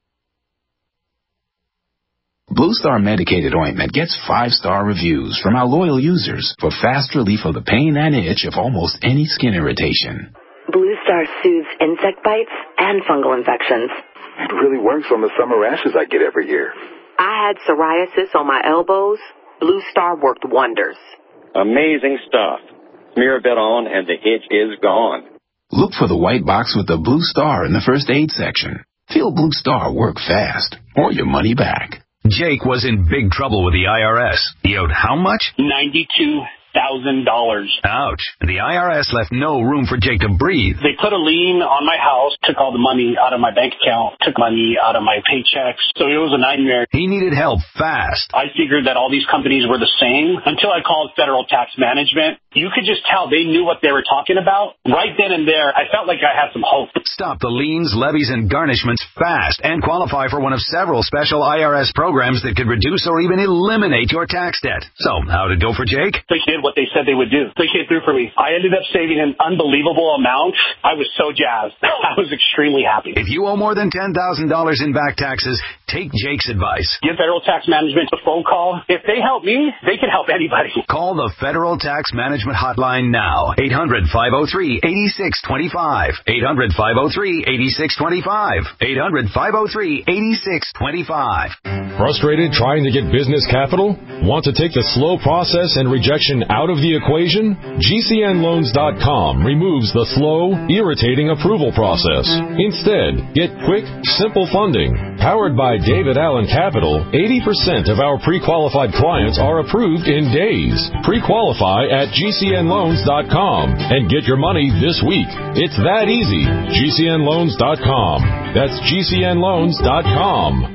Blue Star Medicated Ointment gets five-star reviews from our loyal users for fast relief of the pain and itch of almost any skin irritation. Blue Star soothes insect bites and fungal infections. It really works on the summer rashes I get every year. I had psoriasis on my elbows. Blue Star worked wonders. Amazing stuff. Smear a bit on and the itch is gone. Look for the white box with the Blue Star in the first aid section. Feel Blue Star work fast or your money back. Jake was in big trouble with the I R S. He owed how much? ninety-two thousand dollars. Ouch. The I R S left no room for Jake to breathe. They put a lien on my house, took all the money out of my bank account, took money out of my paychecks. So it was a nightmare. He needed help fast. I figured that all these companies were the same until I called Federal Tax Management. You could just tell they knew what they were talking about. Right then and there, I felt like I had some hope. Stop the liens, levies, and garnishments fast and qualify for one of several special I R S programs that could reduce or even eliminate your tax debt. So, how'd it go for Jake? They did what they said they would do. They came through for me. I ended up saving an unbelievable amount. I was so jazzed. I was extremely happy. If you owe more than ten thousand dollars in back taxes, take Jake's advice. Give Federal Tax Management a phone call. If they help me, they can help anybody. Call the Federal Tax Management Hotline now. eight hundred, five oh three, eight six two five. eight hundred, five oh three, eight six two five. eight hundred, five oh three, eight six two five. Frustrated trying to get business capital? Want to take the slow process and rejection out of the equation? G C N loans dot com removes the slow, irritating approval process. Instead, get quick, simple funding. Powered by David Allen Capital, eighty percent of our pre-qualified clients are approved in days. Pre-qualify at G C N loans dot com and get your money this week. It's that easy. G C N loans dot com. That's G C N loans dot com.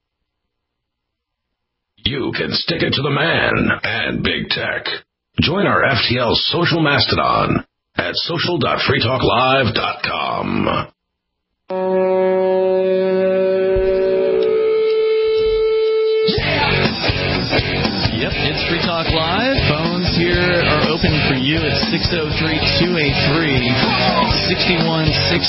You can stick it to the man and big tech. Join our F T L social mastodon at social dot free talk live dot com. Yep, it's Free Talk Live. Phones here are open for you at six oh three, two eight three, six one six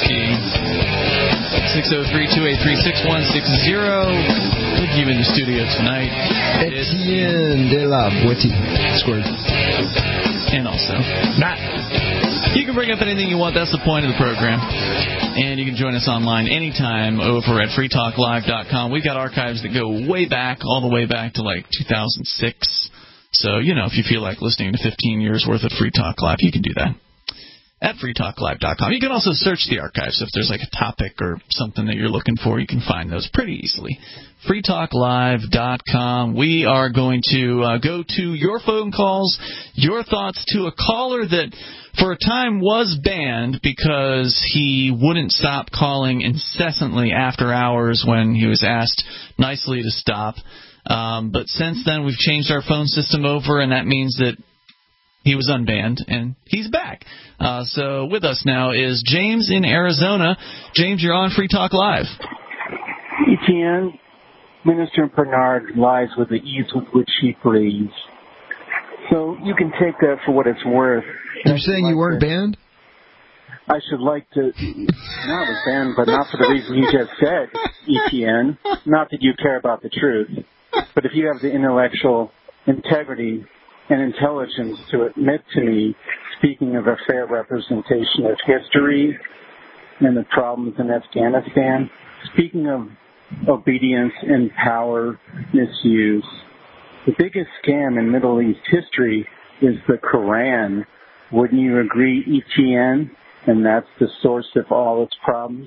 oh. six oh three, two eight three, six one six oh. With you in the studio tonight, Etienne de la Boetie squared. And also Matt. You can bring up anything you want. That's the point of the program. And you can join us online anytime over at free talk live dot com. We've got archives that go way back, all the way back to like two thousand six. So, you know, if you feel like listening to fifteen years worth of Free Talk Live, you can do that at free talk live dot com. You can also search the archives. If there's like a topic or something that you're looking for, you can find those pretty easily. free talk live dot com. We are going to uh, go to your phone calls, your thoughts to a caller that for a time was banned because he wouldn't stop calling incessantly after hours when he was asked nicely to stop. Um, but since then, we've changed our phone system over, and that means that he was unbanned, and he's back. Uh, so with us now is James in Arizona. James, you're on Free Talk Live. Etienne, Minister Bernard lies with the ease with which he breathes. So you can take that for what it's worth. You're saying you weren't banned? I should like to... No, I was banned, but not for the reason you just said, Etienne. Not that you care about the truth. But if you have the intellectual integrity and intelligence to admit to me, speaking of a fair representation of history and the problems in Afghanistan, speaking of obedience and power misuse, the biggest scam in Middle East history is the Quran. Wouldn't you agree, Etienne? And that's the source of all its problems.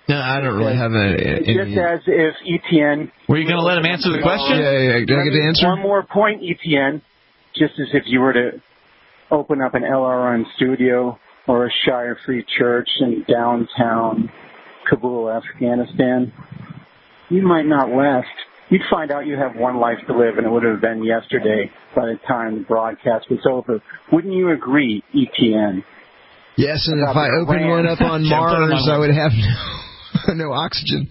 No, I don't really have a. Just any... as if E T N. Were you going to let him answer the question? Yeah, yeah. Did I get the answer? One more point, E T N. Just as if you were to open up an L R N studio or a Shire Free Church in downtown Kabul, Afghanistan, you might not last. You'd find out you have one life to live, and it would have been yesterday by the time the broadcast was over. Wouldn't you agree, E T N? Yes, and if I opened one up on Mars, I would have no, no oxygen.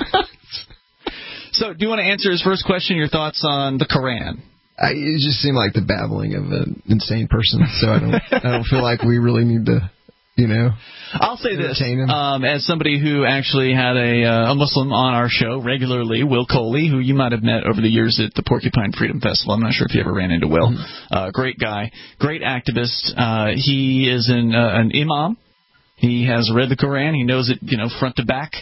So, do you want to answer his first question, your thoughts on the Quran? I, it just seemed like the babbling of an insane person, so I don't I don't feel like we really need to, you know. I'll say this, um, as somebody who actually had a, uh, a Muslim on our show regularly, Will Coley, who you might have met over the years at the Porcupine Freedom Festival. I'm not sure if you ever ran into Will. Mm-hmm. Uh, great guy, great activist. Uh, he is an, uh, an imam. He has read the Quran. He knows it, you know, front to back.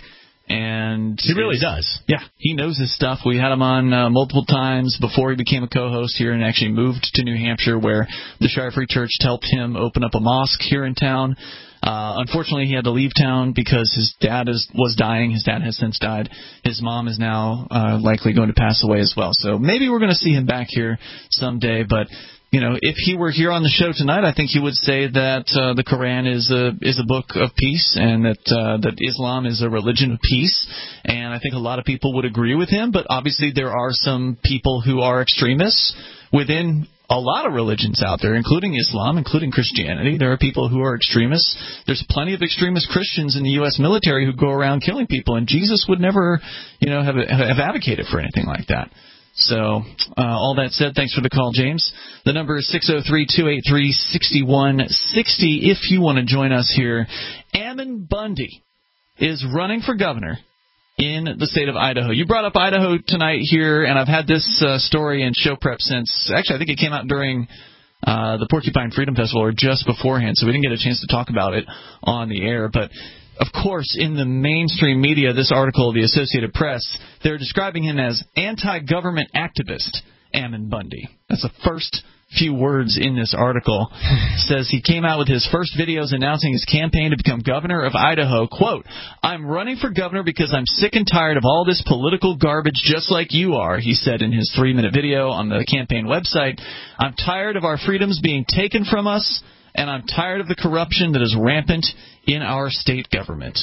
And he really does. Yeah, he knows his stuff. We had him on uh, multiple times before he became a co-host here and actually moved to New Hampshire, where the Shire Free Church helped him open up a mosque here in town. Uh, unfortunately, he had to leave town because his dad is, was dying. His dad has since died. His mom is now uh, likely going to pass away as well. So maybe we're going to see him back here someday. But, you know, if he were here on the show tonight, I think he would say that uh, the Quran is a is a book of peace, and that uh, that Islam is a religion of peace. And I think a lot of people would agree with him. But obviously, there are some people who are extremists within a lot of religions out there, including Islam, including Christianity. There are people who are extremists. There's plenty of extremist Christians in the U S military who go around killing people, and Jesus would never, you know, have, have advocated for anything like that. So, uh, all that said, thanks for the call, James. The number is six oh three, two eight three, six one six oh if you want to join us here. Ammon Bundy is running for governor in the state of Idaho. You brought up Idaho tonight here, and I've had this uh, story in show prep since, actually I think it came out during uh, the Porcupine Freedom Festival or just beforehand, so we didn't get a chance to talk about it on the air. But, of course, in the mainstream media, this article, the Associated Press, they're describing him as anti-government activist Ammon Bundy. That's the first few words in this article. Says he came out with his first videos announcing his campaign to become governor of Idaho. Quote, "I'm running for governor because I'm sick and tired of all this political garbage just like you are," he said in his three-minute video on the campaign website. "I'm tired of our freedoms being taken from us, and I'm tired of the corruption that is rampant in our state government."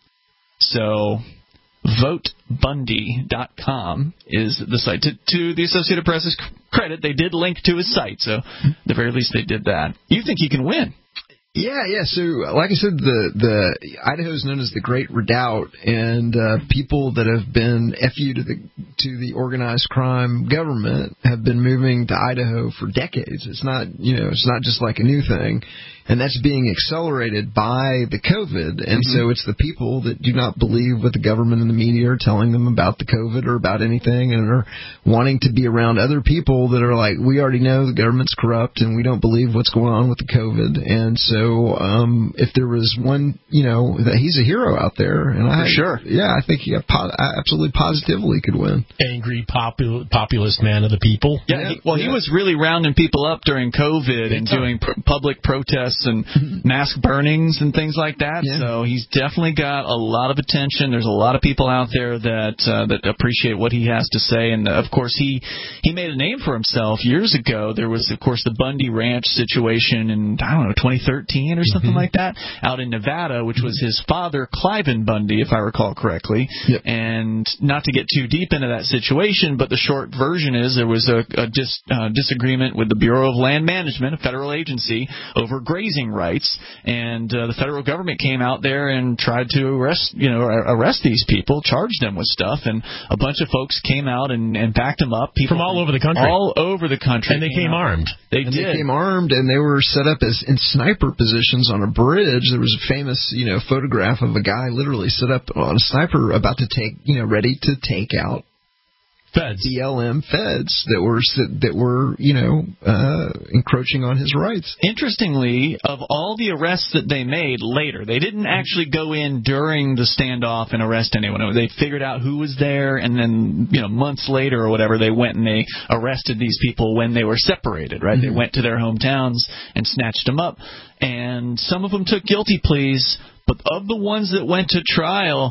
So vote bundy dot com is the site. To, to the Associated Press's credit, they did link to his site, so at the very least they did that. You think he can win? Yeah, yeah. So, like I said, the the Idaho is known as the Great Redoubt, and uh, people that have been F U to the to the organized crime government have been moving to Idaho for decades. It's not, you know, it's not just like a new thing. And that's being accelerated by the COVID. And mm-hmm. so it's the people that do not believe what the government and the media are telling them about the COVID or about anything, and are wanting to be around other people that are like, we already know the government's corrupt and we don't believe what's going on with the COVID. And so um, if there was one, you know, that he's a hero out there. And I, For sure. Yeah, I think he po- absolutely positively could win. Angry popul- populist man of the people. Yeah, yeah. He, well, yeah. he was really rounding people up during COVID and doing pr- public protests and mask burnings and things like that. Yeah. So he's definitely got a lot of attention. There's a lot of people out there that uh, that appreciate what he has to say. And, of course, he, he made a name for himself years ago. There was, of course, the Bundy Ranch situation in, I don't know, twenty thirteen or something mm-hmm. like that, out in Nevada, which was his father, Cliven Bundy, if I recall correctly. Yep. And not to get too deep into that situation, but the short version is there was a, a dis, uh, disagreement with the Bureau of Land Management, a federal agency, over grazing rights, and uh, the federal government came out there and tried to arrest, you know, arrest these people, charge them with stuff, and a bunch of folks came out and, and backed them up. People from all over the country, all over the country, and they came out. armed. They and did. They came armed, and they were set up as in sniper positions on a bridge. There was a famous, you know, photograph of a guy literally set up on a sniper, about to take, you know, ready to take out feds, B L M feds that were that were you know uh, encroaching on his rights. Interestingly, of all the arrests that they made later, they didn't actually go in during the standoff and arrest anyone. They figured out who was there, and then, you know, months later or whatever, they went and they arrested these people when they were separated. Right? Mm-hmm. They went to their hometowns and snatched them up, and some of them took guilty pleas. But of the ones that went to trial,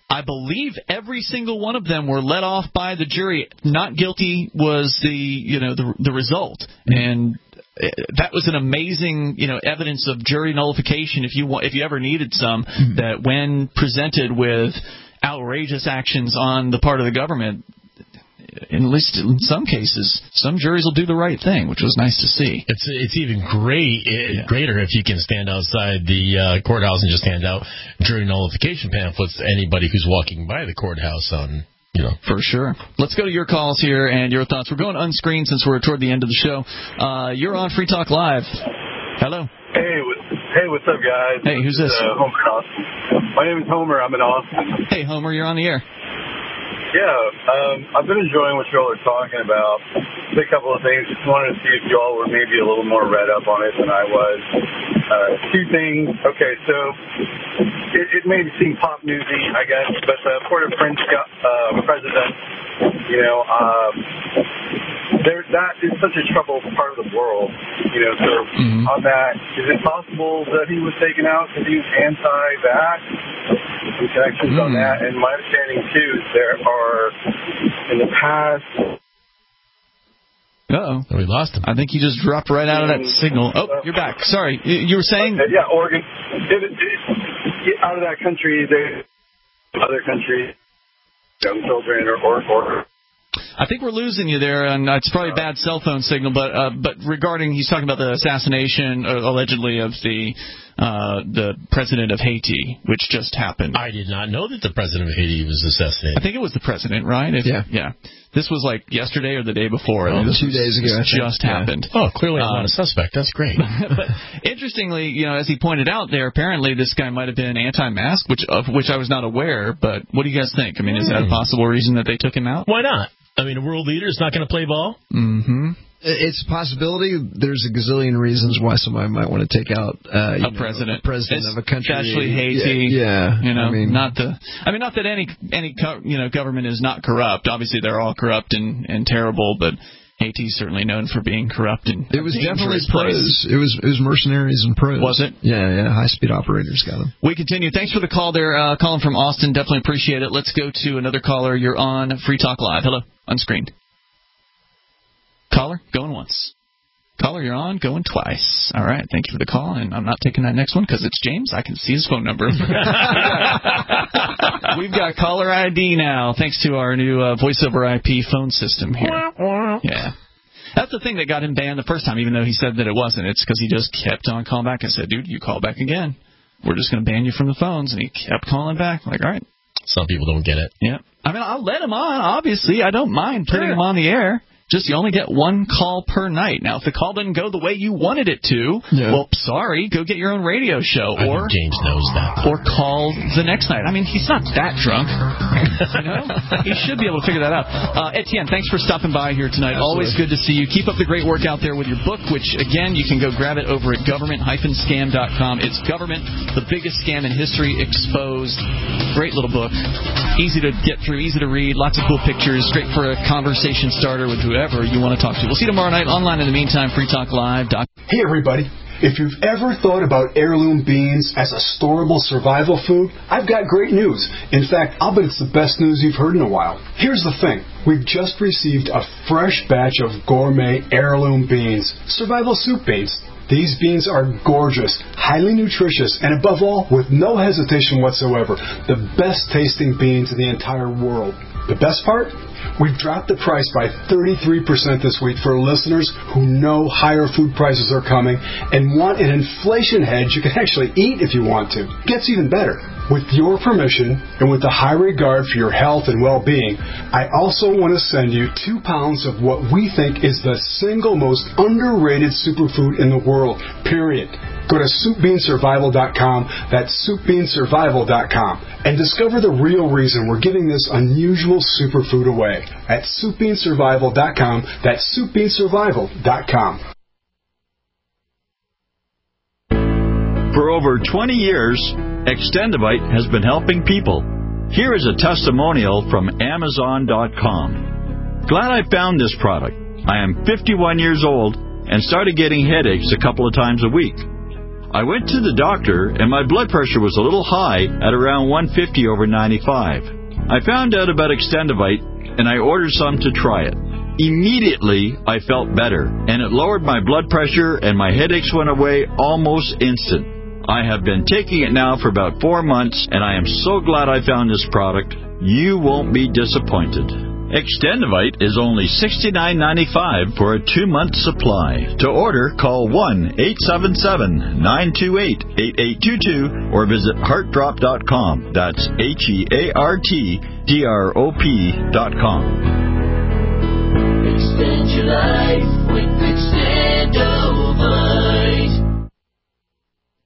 I believe every single one of them were let off by the jury. Not guilty was the, you know, the the result. And that was an amazing, you know, evidence of jury nullification. If you want, if you ever needed some, mm-hmm. that when presented with outrageous actions on the part of the government, at least in some cases, some juries will do the right thing, which was nice to see. It's it's even great, yeah. greater if you can stand outside the uh, courthouse and just hand out jury nullification pamphlets to anybody who's walking by the courthouse on, you know. For sure. Let's go to your calls here and your thoughts. We're going unscreened since we're toward the end of the show. Uh, you're on Free Talk Live. Hello. Hey, hey, what's up, guys? Hey, who's this? Uh, Homer in Austin. My name is Homer. I'm in Austin. Hey, Homer, you're on the air. Yeah, um, I've been enjoying what y'all are talking about. A couple of things. Just wanted to see if y'all were maybe a little more read up on it than I was. Uh, two things. Okay, so it, it may seem pop newsy, I guess, but the Port-au-Prince uh, president, you know, uh, there, that is such a troubled part of the world. You know, so mm-hmm. on that, is it possible that he was taken out because he was anti-vax? Some connections mm. on that. And my understanding, too, is there are, in the past... Uh-oh. We lost him. I think he just dropped right out of that signal. Oh, you're back. Sorry. You were saying... Uh, yeah, Oregon. It, it, it, out of that country, they, other countries, young children or... or, or I think we're losing you there, and it's probably a bad cell phone signal. But uh, but regarding, he's talking about the assassination, uh, allegedly, of the uh, the president of Haiti, which just happened. I did not know that the president of Haiti was assassinated. I think it was the president, right? If, yeah, yeah. This was like yesterday or the day before. Oh, this two was, days ago. This just yeah. happened. Oh, clearly I'm um, not a suspect. That's great. But interestingly, you know, as he pointed out there, apparently this guy might have been anti-mask, which of which I was not aware. But what do you guys think? I mean, is that a possible reason that they took him out? Why not? I mean, a world leader is not going to play ball? Mm-hmm. It's a possibility. There's a gazillion reasons why somebody might want to take out uh, you a know, president, a president it's of a country, especially Haiti. Yeah, yeah, you know, I mean, not the. I mean, not that any any you know government is not corrupt. Obviously, they're all corrupt and, and terrible, but Haiti's certainly known for being corrupt and it was definitely pros. It was it was mercenaries and pros. Was it? Yeah, yeah. High speed operators got them. We continue. Thanks for the call there, uh, calling from Austin. Definitely appreciate it. Let's go to another caller. You're on Free Talk Live. Hello, unscreened. Caller, going once. Caller, you're on, going twice. All right, thank you for the call, and I'm not taking that next one because it's James. I can see his phone number. We've got caller I D now, thanks to our new uh, voice over I P phone system here. Yeah. That's the thing that got him banned the first time, even though he said that it wasn't. It's because he just kept on calling back. I said, dude, you call back again. We're just going to ban you from the phones. And he kept calling back. I'm like, all right. Some people don't get it. Yeah. I mean, I'll let him on, obviously. I don't mind putting sure. him on the air. Just you only get one call per night. Now, if the call didn't go the way you wanted it to, yeah. well, sorry, go get your own radio show. I or think James knows that. Or call the next night. I mean, he's not that drunk. You know? He should be able to figure that out. Uh, Etienne, thanks for stopping by here tonight. Absolutely. Always good to see you. Keep up the great work out there with your book, which, again, you can go grab it over at government dash scam dot com. It's Government, the biggest scam in history exposed. Great little book. Easy to get through, easy to read, lots of cool pictures, great for a conversation starter with whoever you want to talk to. We'll see you tomorrow night online. In the meantime, free talk live dot com. Hey, everybody. If you've ever thought about heirloom beans as a storable survival food, I've got great news. In fact, I'll bet it's the best news you've heard in a while. Here's the thing. We've just received a fresh batch of gourmet heirloom beans, survival soup beans. These beans are gorgeous, highly nutritious, and above all, with no hesitation whatsoever, the best tasting beans in the entire world. The best part? We've dropped the price by thirty-three percent this week for listeners who know higher food prices are coming and want an inflation hedge you can actually eat if you want to. It gets even better. With your permission and with a high regard for your health and well-being, I also want to send you two pounds of what we think is the single most underrated superfood in the world, period. Go to soup bean survival dot com, that's soup bean survival dot com, and discover the real reason we're giving this unusual superfood away at soup bean survival dot com, that's soup bean survival dot com. For over twenty years, Extendivite has been helping people. Here is a testimonial from amazon dot com. Glad I found this product. I am fifty-one years old and started getting headaches a couple of times a week. I went to the doctor, and my blood pressure was a little high at around one fifty over ninety-five. I found out about Extendivite, and I ordered some to try it. Immediately, I felt better, and it lowered my blood pressure, and my headaches went away almost instant. I have been taking it now for about four months, and I am so glad I found this product. You won't be disappointed. Extendivite is only sixty-nine ninety-five for a two-month supply. To order, call one eight seven seven, nine two eight, eight eight two two or visit heart drop dot com. That's H E A R T D R O P dot com. Extend your life with Extendivite.